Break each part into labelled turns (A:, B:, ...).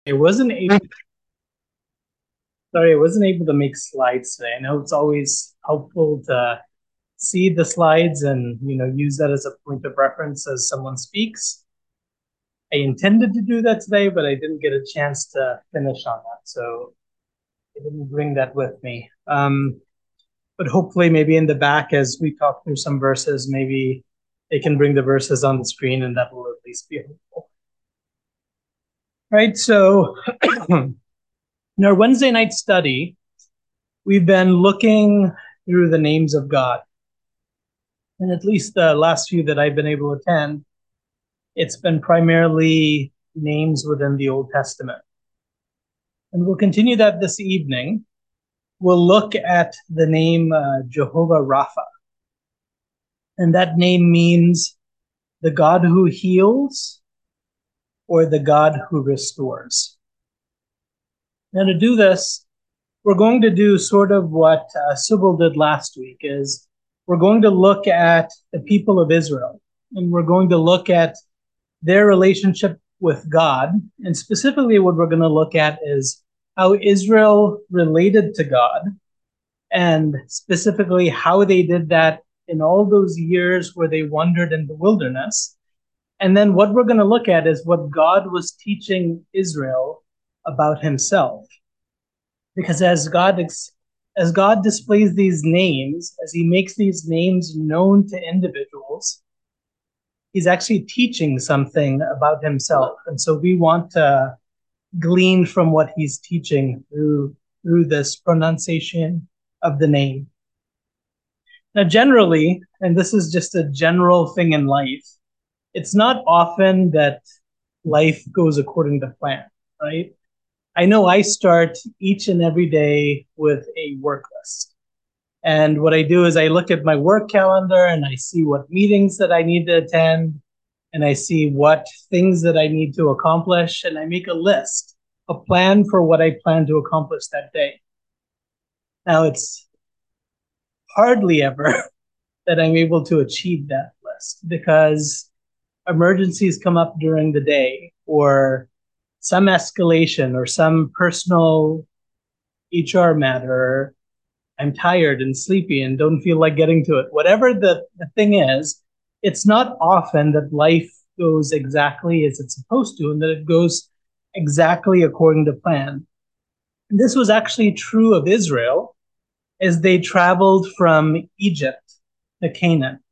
A: I wasn't able, sorry, I wasn't able to make slides today. I know it's always helpful to see the slides and, use that as a point of reference as someone speaks. I intended to do that today, but I didn't get a chance to finish on that. So I didn't bring that with me. But hopefully maybe in the back as we talk through some verses, maybe they can bring the verses on the screen and that will at least be helpful. Right, so in our Wednesday night study, we've been looking through the names of God. And at least the last few that I've been able to attend, it's been primarily names within the Old Testament. And we'll continue that this evening. We'll look at the name Jehovah Rapha. And that name means the God who heals or the God who restores. Now to do this, we're going to do sort of what Sybil did last week, is we're going to look at the people of Israel, and we're going to look at their relationship with God. And specifically what we're going to look at is how Israel related to God, and specifically how they did that in all those years where they wandered in the wilderness. And then what we're going to look at is what God was teaching Israel about himself. Because as God displays these names, as he makes these names known to individuals, he's actually teaching something about himself. And so we want to glean from what he's teaching through this pronunciation of the name. Now, generally, and this is just a general thing in life, it's not often that life goes according to plan, right? I know I start each and every day with a work list. And what I do is I look at my work calendar and I see what meetings that I need to attend, and I see what things that I need to accomplish, and I make a list, a plan for what I plan to accomplish that day. Now, it's hardly ever that I'm able to achieve that list because emergencies come up during the day, or some escalation, or some personal HR matter. I'm tired and sleepy and don't feel like getting to it. Whatever the thing is, it's not often that life goes exactly as it's supposed to and that it goes exactly according to plan. And this was actually true of Israel as they traveled from Egypt to Canaan.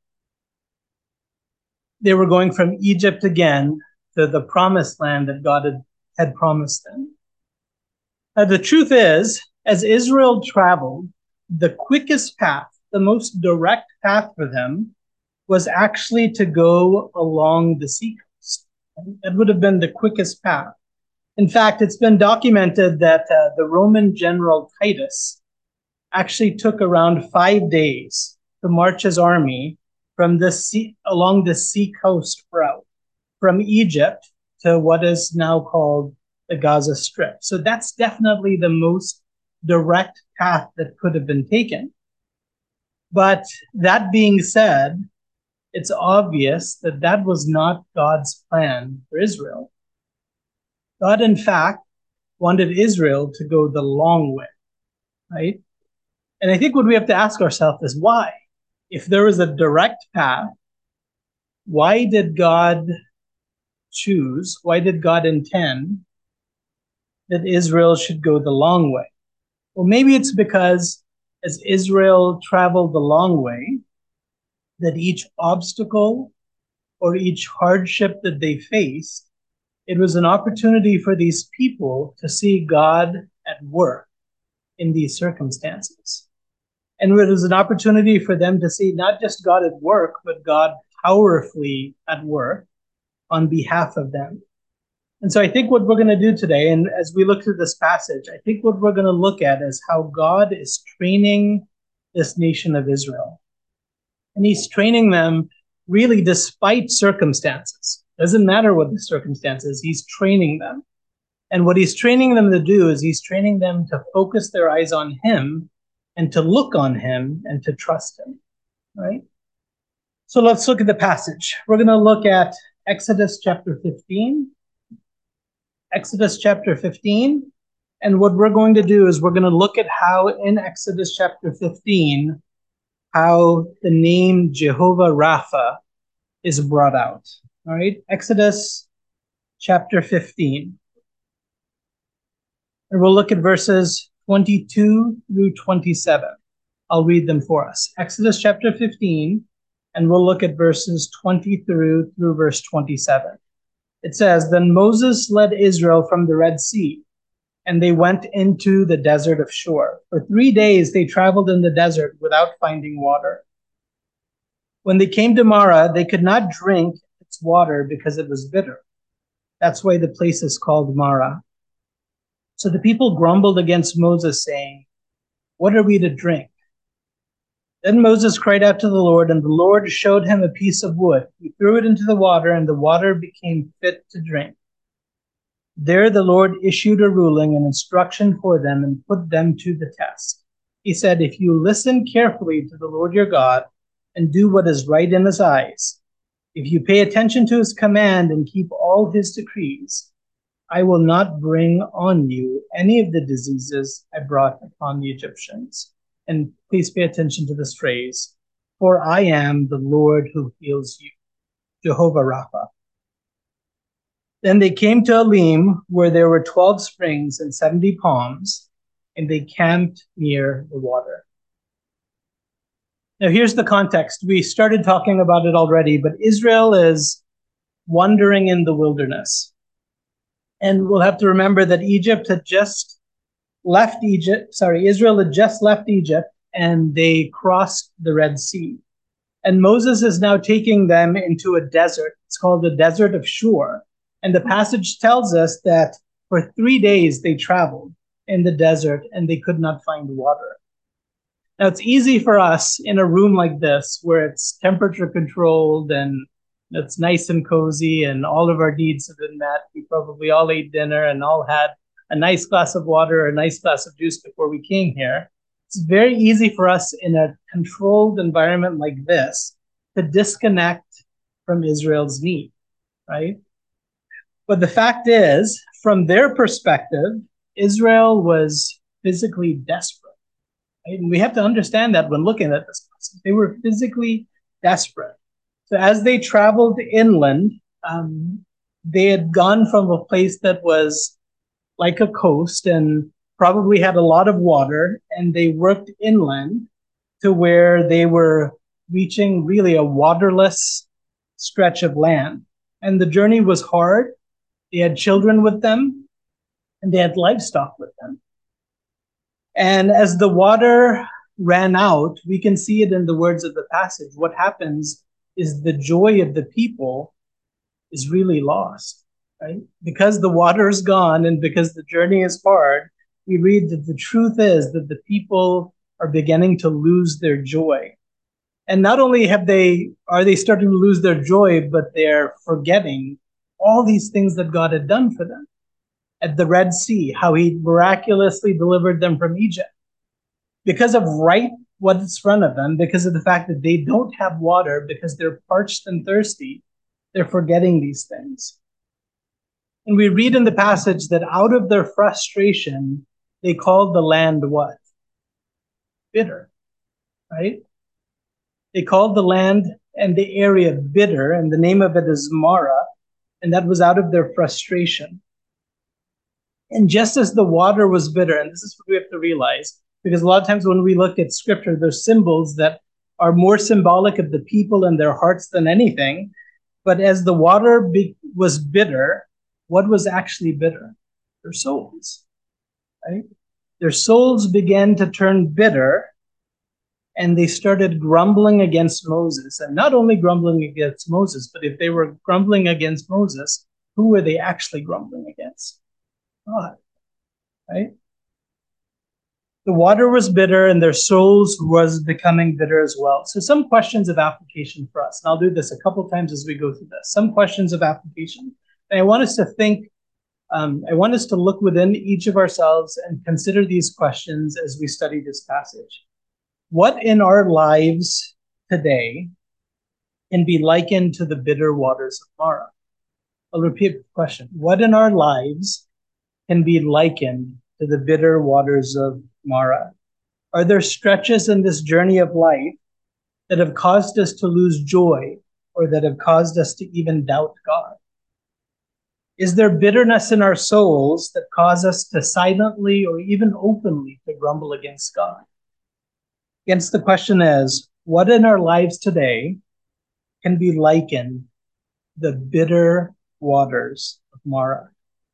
A: They were going from Egypt again to the promised land that God had promised them. Now, the truth is, as Israel traveled, the quickest path, the most direct path for them, was actually to go along the seacoast. That would have been the quickest path. In fact, it's been documented that the Roman general Titus actually took around 5 days to march his army from along the seacoast route, from Egypt to what is now called the Gaza Strip. So that's definitely the most direct path that could have been taken. But that being said, it's obvious that that was not God's plan for Israel. God, in fact, wanted Israel to go the long way, right? And I think what we have to ask ourselves is why? If there was a direct path, why did God choose, why did God intend that Israel should go the long way? Well, maybe it's because as Israel traveled the long way, that each obstacle or each hardship that they faced, it was an opportunity for these people to see God at work in these circumstances. And it was an opportunity for them to see not just God at work, but God powerfully at work on behalf of them. And so I think what we're going to do today, and as we look through this passage, I think what we're going to look at is how God is training this nation of Israel. And he's training them really despite circumstances. Doesn't matter what the circumstances, he's training them. And what he's training them to do is he's training them to focus their eyes on him and to look on him and to trust him, right? So let's look at the passage. We're going to look at Exodus chapter 15. Exodus chapter 15. And what we're going to do is we're going to look at how in Exodus chapter 15, how the name Jehovah Rapha is brought out. All right, Exodus chapter 15. And we'll look at verses 22 through 27. I'll read them for us. Exodus chapter 15, and we'll look at verses 20 through verse 27. It says, Then Moses led Israel from the Red Sea, and they went into the desert of Shur. For 3 days they traveled in the desert without finding water. When they came to Marah, they could not drink its water because it was bitter. That's why the place is called Marah. So the people grumbled against Moses, saying, What are we to drink? Then Moses cried out to the Lord, and the Lord showed him a piece of wood. He threw it into the water, and the water became fit to drink. There the Lord issued a ruling and instruction for them and put them to the test. He said, If you listen carefully to the Lord your God and do what is right in his eyes, if you pay attention to his command and keep all his decrees, I will not bring on you any of the diseases I brought upon the Egyptians. And please pay attention to this phrase, for I am the Lord who heals you, Jehovah Rapha. Then they came to Elim, where there were 12 springs and 70 palms, and they camped near the water. Now here's the context. We started talking about it already, but Israel is wandering in the wilderness. And we'll have to remember that Israel had just left Egypt, and they crossed the Red Sea. And Moses is now taking them into a desert. It's called the Desert of Shur. And the passage tells us that for 3 days they traveled in the desert and they could not find water. Now it's easy for us in a room like this where it's temperature controlled and it's nice and cozy and all of our needs have been met. We probably all ate dinner and all had a nice glass of water or a nice glass of juice before we came here. It's very easy for us in a controlled environment like this to disconnect from Israel's need, right? But the fact is, from their perspective, Israel was physically desperate. Right? And we have to understand that when looking at this. They were physically desperate. So as they traveled inland, they had gone from a place that was like a coast and probably had a lot of water, and they worked inland to where they were reaching really a waterless stretch of land. And the journey was hard. They had children with them, and they had livestock with them. And as the water ran out, we can see it in the words of the passage. What happens is the joy of the people is really lost, right? Because the water is gone and because the journey is hard, we read that the truth is that the people are beginning to lose their joy. And not only are they starting to lose their joy, but they're forgetting all these things that God had done for them at the Red Sea, how he miraculously delivered them from Egypt. Because of what's in front of them, because of the fact that they don't have water, because they're parched and thirsty, they're forgetting these things. And we read in the passage that out of their frustration, they called the land what? Bitter, right? They called the land and the area bitter, and the name of it is Marah, and that was out of their frustration. And just as the water was bitter, and this is what we have to realize, because a lot of times when we look at scripture, there's symbols that are more symbolic of the people and their hearts than anything. But as the water was bitter, what was actually bitter? Their souls, right? Their souls began to turn bitter, and they started grumbling against Moses. And not only grumbling against Moses, but if they were grumbling against Moses, who were they actually grumbling against? God, right? The water was bitter and their souls was becoming bitter as well. So some questions of application for us. And I'll do this a couple times as we go through this. Some questions of application. And I want us to think, I want us to look within each of ourselves and consider these questions as we study this passage. What in our lives today can be likened to the bitter waters of Marah? I'll repeat the question. What in our lives can be likened to the bitter waters of Mara? Are there stretches in this journey of life that have caused us to lose joy or that have caused us to even doubt God? Is there bitterness in our souls that cause us to silently or even openly to grumble against God? Hence, the question is, what in our lives today can be likened to the bitter waters of Mara?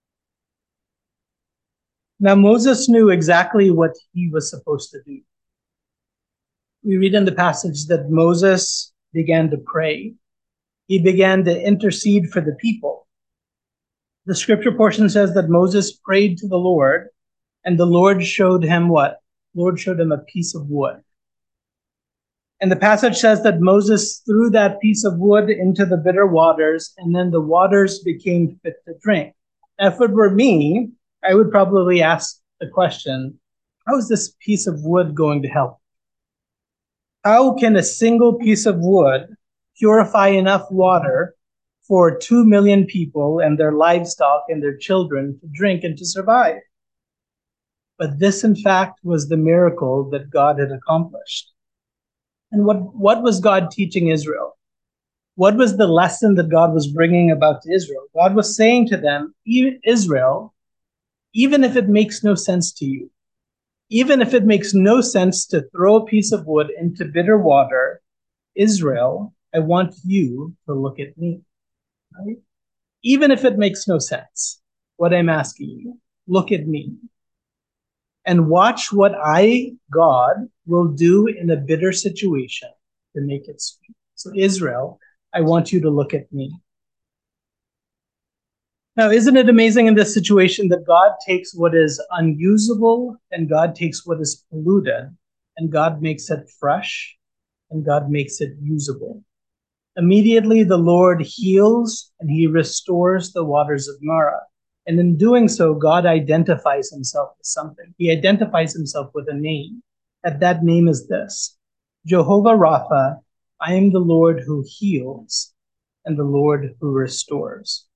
A: Now, Moses knew exactly what he was supposed to do. We read in the passage that Moses began to pray. He began to intercede for the people. The scripture portion says that Moses prayed to the Lord, and the Lord showed him what? The Lord showed him a piece of wood. And the passage says that Moses threw that piece of wood into the bitter waters, and then the waters became fit to drink. Now, if it were me, I would probably ask the question, how is this piece of wood going to help? How can a single piece of wood purify enough water for 2 million people and their livestock and their children to drink and to survive? But this, in fact, was the miracle that God had accomplished. And what was God teaching Israel? What was the lesson that God was bringing about to Israel? God was saying to them, Israel, even if it makes no sense to you, even if it makes no sense to throw a piece of wood into bitter water, Israel, I want you to look at me. Right? Even if it makes no sense, what I'm asking you, look at me. And watch what I, God, will do in a bitter situation to make it sweet. So, Israel, I want you to look at me. Now, isn't it amazing in this situation that God takes what is unusable and God takes what is polluted and God makes it fresh and God makes it usable? Immediately, the Lord heals and he restores the waters of Mara. And in doing so, God identifies himself with something. He identifies himself with a name. And that name is this: Jehovah Rapha, I am the Lord who heals and the Lord who restores.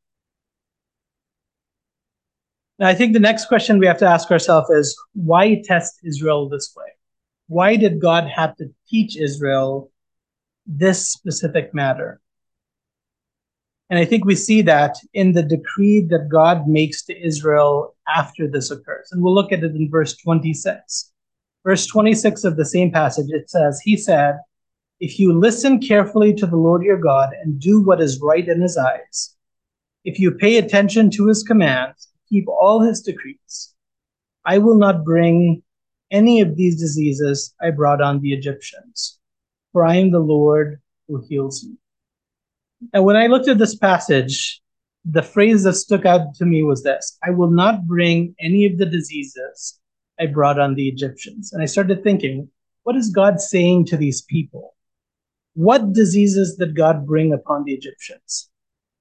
A: Now, I think the next question we have to ask ourselves is, why test Israel this way? Why did God have to teach Israel this specific matter? And I think we see that in the decree that God makes to Israel after this occurs. And we'll look at it in verse 26. Verse 26 of the same passage, it says, He said, if you listen carefully to the Lord your God and do what is right in his eyes, if you pay attention to his commands, keep all his decrees, I will not bring any of these diseases I brought on the Egyptians, for I am the Lord who heals you. And when I looked at this passage, the phrase that stuck out to me was this: I will not bring any of the diseases I brought on the Egyptians. And I started thinking, what is God saying to these people? What diseases did God bring upon the Egyptians?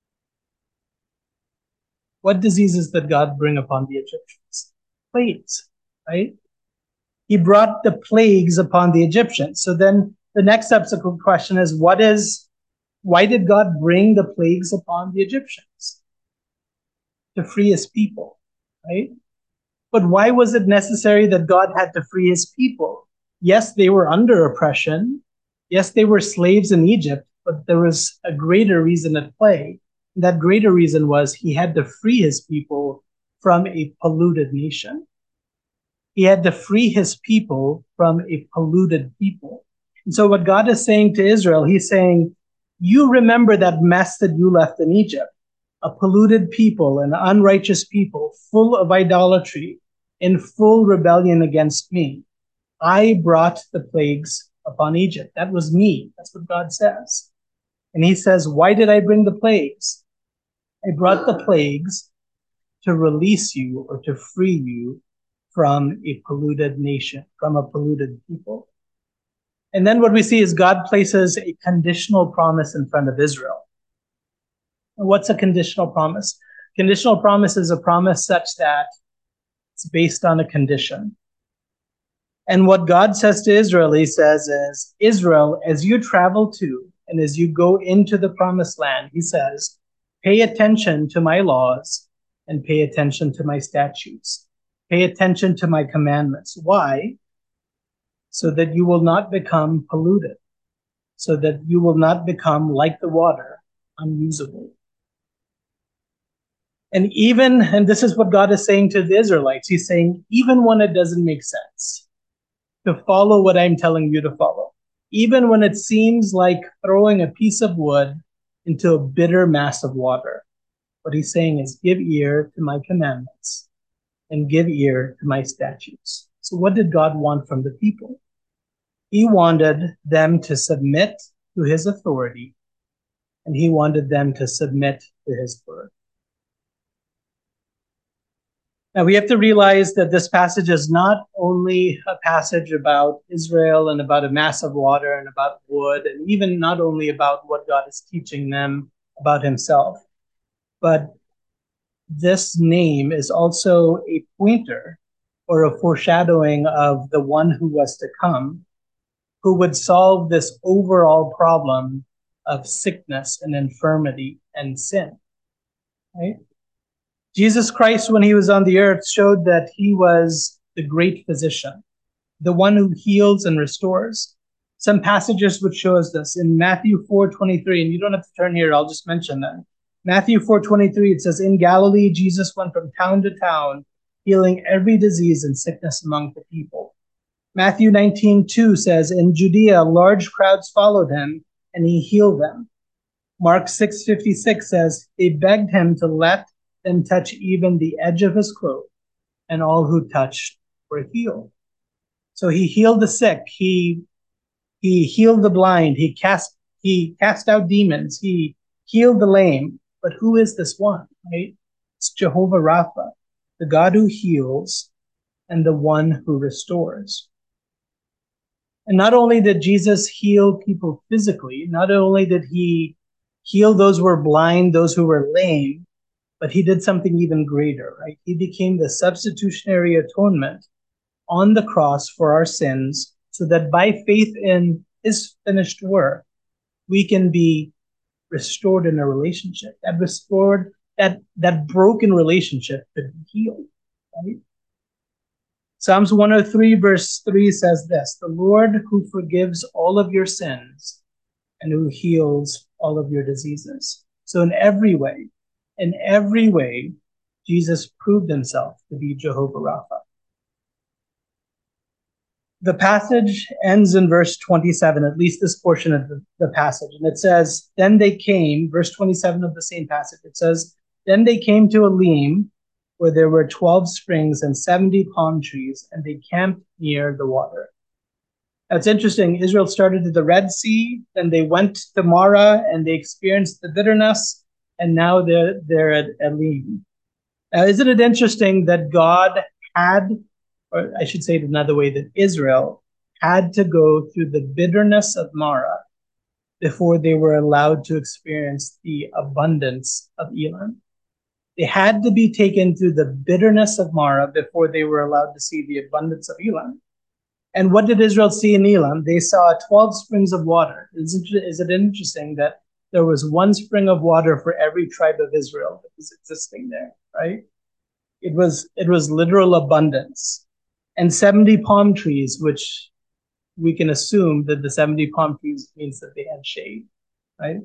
A: What diseases did God bring upon the Egyptians? Plagues, right? He brought the plagues upon the Egyptians. So then the next subsequent question is, why did God bring the plagues upon the Egyptians? To free his people, right? But why was it necessary that God had to free his people? Yes, they were under oppression. Yes, they were slaves in Egypt, but there was a greater reason at play. And that greater reason was he had to free his people from a polluted nation. He had to free his people from a polluted people. And so what God is saying to Israel, he's saying, you remember that mess that you left in Egypt, a polluted people, an unrighteous people, full of idolatry, in full rebellion against me. I brought the plagues upon Egypt. That was me. That's what God says. And he says, why did I bring the plagues? I brought the plagues to release you or to free you from a polluted nation, from a polluted people. And then what we see is God places a conditional promise in front of Israel. And what's a conditional promise? Conditional promise is a promise such that it's based on a condition. And what God says to Israel, he says is, Israel, as you travel to and as you go into the promised land, he says, Pay attention to my laws and pay attention to my statutes. Pay attention to my commandments. Why? So that you will not become polluted, so that you will not become like the water, unusable. And this is what God is saying to the Israelites. He's saying, even when it doesn't make sense to follow what I'm telling you to follow, even when it seems like throwing a piece of wood into a bitter mass of water, what he's saying is, give ear to my commandments and give ear to my statutes. So what did God want from the people? He wanted them to submit to his authority, and he wanted them to submit to his word. Now we have to realize that this passage is not only a passage about Israel and about a mass of water and about wood, and even not only about what God is teaching them about himself, but this name is also a pointer or a foreshadowing of the one who was to come, who would solve this overall problem of sickness and infirmity and sin, right? Jesus Christ, when he was on the earth, showed that he was the great physician, the one who heals and restores. Some passages would show us this in Matthew 4:23, and you don't have to turn here, I'll just mention that. Matthew 4:23, it says, in Galilee, Jesus went from town to town, healing every disease and sickness among the people. Matthew 19:2 says, in Judea, large crowds followed him, and he healed them. Mark 6:56 says, they begged him to let them touch even the edge of his cloak, and all who touched were healed. So he healed the sick, he healed the blind, he cast out demons, he healed the lame. But who is this one, right? It's Jehovah Rapha, the God who heals and the one who restores. And not only did Jesus heal people physically, not only did he heal those who were blind, those who were lame, but he did something even greater, right? He became the substitutionary atonement on the cross for our sins, so that by faith in his finished work, we can be restored in a relationship. That broken relationship could be healed, right? Psalms 103 verse 3 says this, the Lord who forgives all of your sins and who heals all of your diseases. So in every way, Jesus proved himself to be Jehovah Rapha. The passage ends in verse 27, at least this portion of the passage. And it says, then they came, verse 27 of the same passage, it says, then they came to Elim, where there were 12 springs and 70 palm trees, and they camped near the water. That's interesting. Israel started at the Red Sea, then they went to Marah, and they experienced the bitterness, and now they're at Elim. Now, isn't it interesting that God had, or I should say it another way, that Israel had to go through the bitterness of Marah before they were allowed to experience the abundance of Elim. They had to be taken through the bitterness of Marah before they were allowed to see the abundance of Elim. And what did Israel see in Elim? They saw 12 springs of water. Is it interesting that there was one spring of water for every tribe of Israel that was existing there, right? It was literal abundance. And 70 palm trees, which we can assume that the 70 palm trees means that they had shade, right?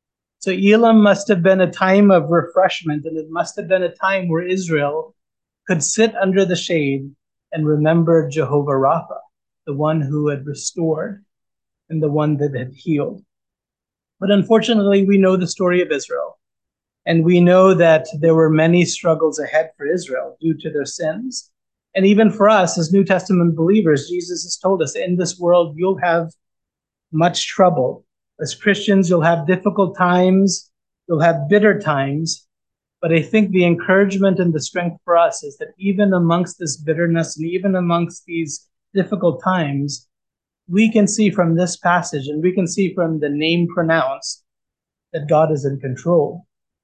A: So Elim must have been a time of refreshment, and it must have been a time where Israel could sit under the shade and remember Jehovah Rapha, the one who had restored and the one that had healed. But unfortunately, we know the story of Israel, and we know that there were many struggles ahead for Israel due to their sins. And even for us as New Testament believers, Jesus has told us, in this world, you'll have much trouble. As Christians, you'll have difficult times, you'll have bitter times. But I think the encouragement and the strength for us is that even amongst this bitterness and even amongst these difficult times, we can see from this passage and we can see from the name pronounced that God is in control.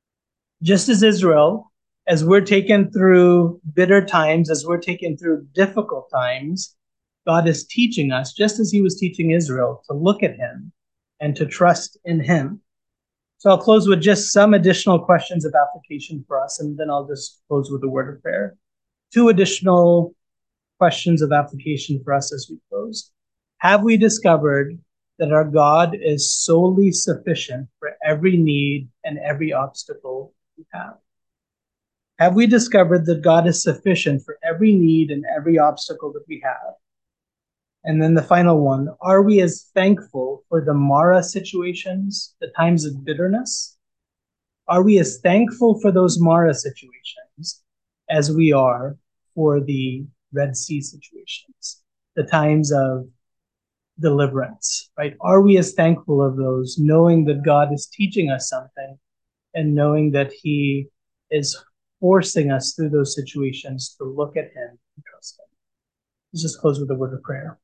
A: Just as Israel, as we're taken through bitter times, as we're taken through difficult times, God is teaching us, just as he was teaching Israel, to look at him and to trust in him. So I'll close with just some additional questions of application for us, and then I'll just close with a word of prayer. Two additional questions of application for us as we close. Have we discovered that our God is solely sufficient for every need and every obstacle we have? Have we discovered that God is sufficient for every need and every obstacle that we have? And then the final one, are we as thankful for the Mara situations, the times of bitterness? Are we as thankful for those Mara situations as we are for the Red Sea situations, the times of deliverance, right? Are we as thankful of those, knowing that God is teaching us something and knowing that He is forcing us through those situations to look at Him and trust Him? Let's just close with a word of prayer.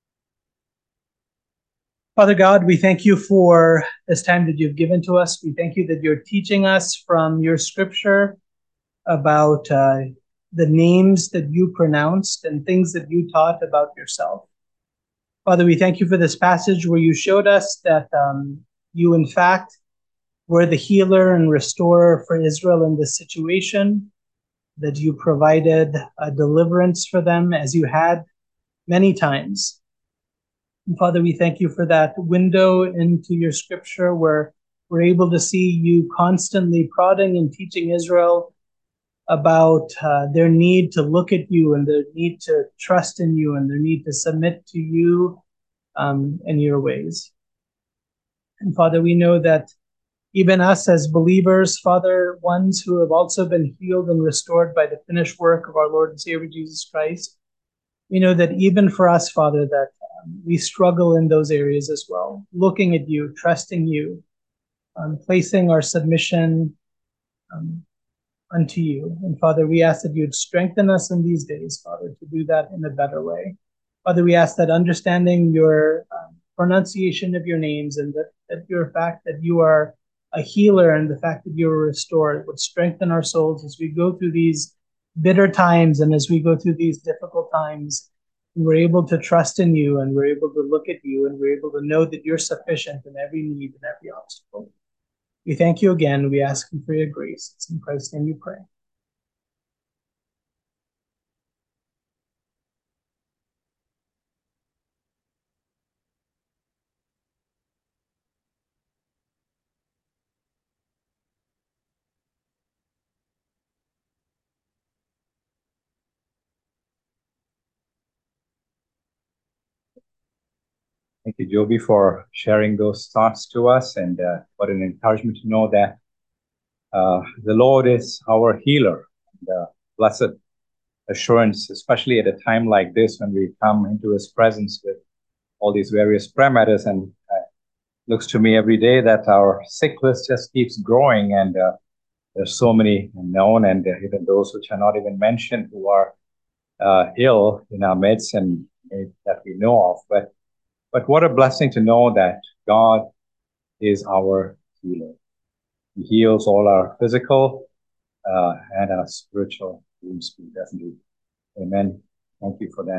A: Father God, we thank you for this time that you've given to us. We thank you that you're teaching us from your scripture about the names that you pronounced and things that you taught about yourself. Father, we thank you for this passage where you showed us that you, in fact, were the healer and restorer for Israel in this situation, that you provided a deliverance for them as you had many times. And Father, we thank you for that window into your scripture where we're able to see you constantly prodding and teaching Israel about their need to look at you and their need to trust in you and their need to submit to you in your ways. And Father, we know that even us as believers, Father, ones who have also been healed and restored by the finished work of our Lord and Savior Jesus Christ, we know that even for us, Father, that we struggle in those areas as well, looking at you, trusting you, placing our submission unto you. And Father, we ask that you'd strengthen us in these days, Father, to do that in a better way. Father, we ask that understanding your pronunciation of your names and that your fact that you are a healer and the fact that you are restored would strengthen our souls as we go through these bitter times and as we go through these difficult times. We're able to trust in you and we're able to look at you and we're able to know that you're sufficient in every need and every obstacle. We thank you again. We ask you for your grace. It's in Christ's name we pray.
B: Thank you, Joby, for sharing those thoughts to us, and what an encouragement to know that the Lord is our healer. And, blessed assurance, especially at a time like this when we come into His presence with all these various prayer matters. And looks to me every day that our sick list just keeps growing, and there's so many known, and even those which are not even mentioned who are ill in our midst and that we know of. But what a blessing to know that God is our healer. He heals all our physical and our spiritual wounds, doesn't He? Amen. Thank you for that.